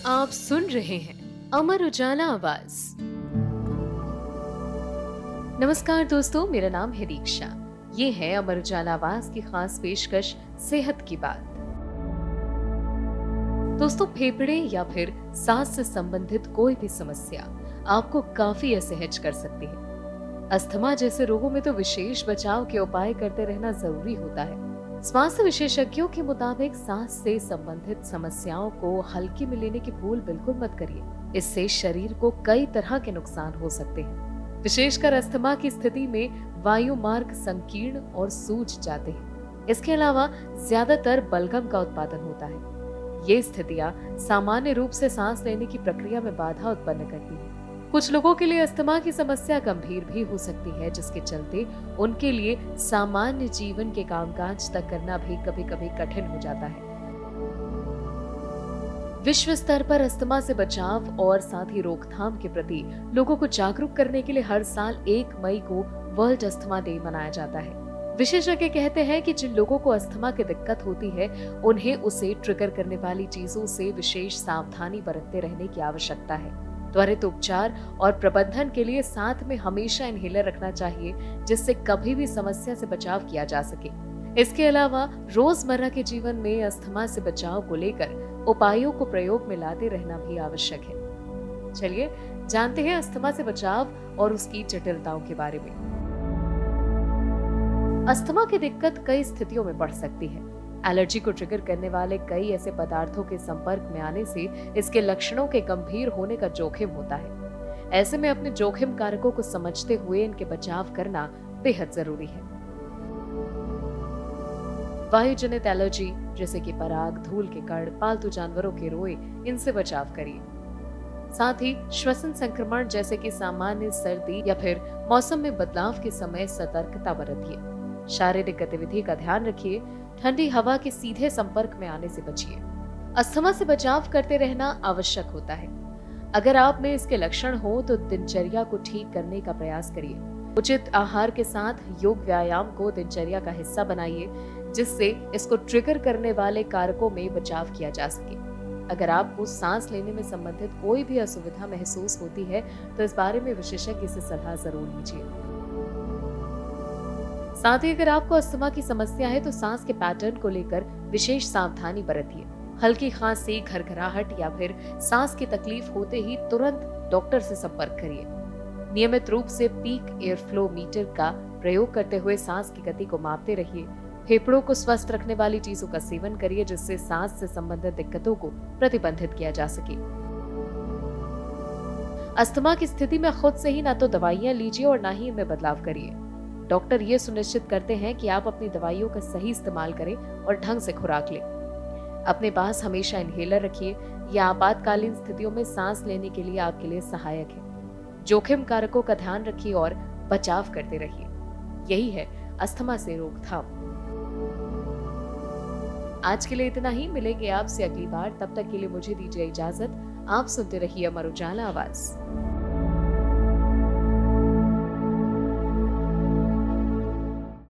आप सुन रहे हैं अमर उजाला आवाज। नमस्कार दोस्तों, मेरा नाम है दीक्षा। ये है अमर उजाला आवाज की खास पेशकश सेहत की बात। दोस्तों, फेफड़े या फिर सांस से संबंधित कोई भी समस्या आपको काफी असहज कर सकती है। अस्थमा जैसे रोगों में तो विशेष बचाव के उपाय करते रहना जरूरी होता है। स्वास्थ्य विशेषज्ञों के मुताबिक सांस से संबंधित समस्याओं को हल्के में लेने की भूल बिल्कुल मत करिए। इससे शरीर को कई तरह के नुकसान हो सकते हैं। विशेषकर अस्थमा की स्थिति में वायु मार्ग संकीर्ण और सूज जाते हैं। इसके अलावा ज्यादातर बलगम का उत्पादन होता है। ये स्थितियां सामान्य रूप से सांस लेने की प्रक्रिया में बाधा उत्पन्न करती है। कुछ लोगों के लिए अस्थमा की समस्या गंभीर भी हो सकती है, जिसके चलते उनके लिए सामान्य जीवन के कामकाज तक करना भी कभी-कभी कठिन हो जाता है। विश्व स्तर पर अस्थमा से बचाव और साथ ही रोकथाम के प्रति लोगों को जागरूक करने के लिए हर साल 1 मई को वर्ल्ड अस्थमा डे मनाया जाता है। विशेषज्ञ कहते हैं कि जिन लोगों को अस्थमा की दिक्कत होती है, उन्हें उसे ट्रिगर करने वाली चीजों से विशेष सावधानी बरतते रहने की आवश्यकता है। त्वरित उपचार और प्रबंधन के लिए साथ में हमेशा इनहेलर रखना चाहिए, जिससे कभी भी समस्या से बचाव किया जा सके। इसके अलावा रोजमर्रा के जीवन में अस्थमा से बचाव को लेकर उपायों को प्रयोग में लाते रहना भी आवश्यक है। चलिए जानते हैं अस्थमा से बचाव और उसकी जटिलताओं के बारे में। अस्थमा की दिक्कत कई स्थितियों में बढ़ सकती है। एलर्जी को ट्रिगर करने वाले कई ऐसे पदार्थों के संपर्क में आने से इसके लक्षणों के गंभीर होने का जोखिम होता है। ऐसे में अपने जोखिम कारकों को समझते हुए इनके बचाव करना बेहद जरूरी है। वायुजनित एलर्जी जैसे कि पराग, धूल के कण, पालतू जानवरों के रोए, इनसे बचाव करिए। साथ ही श्वसन संक्रमण जैसे कि सामान्य सर्दी या फिर मौसम में बदलाव के समय सतर्कता बरतिए। शारीरिक गतिविधि का ध्यान रखिए। ठंडी हवा के सीधे संपर्क में आने से बचिए। अस्थमा से बचाव करते रहना आवश्यक होता है। अगर आप में इसके लक्षण हो तो दिनचर्या को ठीक करने का प्रयास करिए। उचित आहार के साथ योग व्यायाम को दिनचर्या का हिस्सा बनाइए, जिससे इसको ट्रिगर करने वाले कारकों में बचाव किया जा सके। अगर आपको सांस लेने में संबंधित कोई भी असुविधा महसूस होती है तो इस बारे में विशेषज्ञ से सलाह जरूर लीजिए। साथ ही अगर आपको अस्थमा की समस्या है तो सांस के पैटर्न को लेकर विशेष सावधानी बरतिए। हल्की खांसी, घरघराहट या फिर सांस की तकलीफ होते ही तुरंत डॉक्टर से संपर्क करिए। नियमित रूप से पीक एयर फ्लो मीटर का प्रयोग करते हुए सांस की गति को मापते रहिए। फेफड़ों को स्वस्थ रखने वाली चीजों का सेवन करिए, जिससे सांस से संबंधित दिक्कतों को प्रतिबंधित किया जा सके। अस्थमा की स्थिति में खुद से ही ना तो दवाइयां लीजिए और ना ही इनमें बदलाव करिए। डॉक्टर ये सुनिश्चित करते हैं कि आप अपनी दवाइयों का सही इस्तेमाल करें और ढंग से खुराक लें। अपने पास हमेशा इनहेलर रखिए। यह आपातकालीन स्थितियों में सांस लेने के लिए आपके लिए सहायक है। जोखिम कारकों का ध्यान रखिए और बचाव करते रहिए। यही है अस्थमा से रोकथाम। आज के लिए इतना ही। मिलेंगे आपसे अगली बार। तब तक के लिए मुझे दीजिए इजाजत। आप सुनते रहिए अमर उजाला आवाज।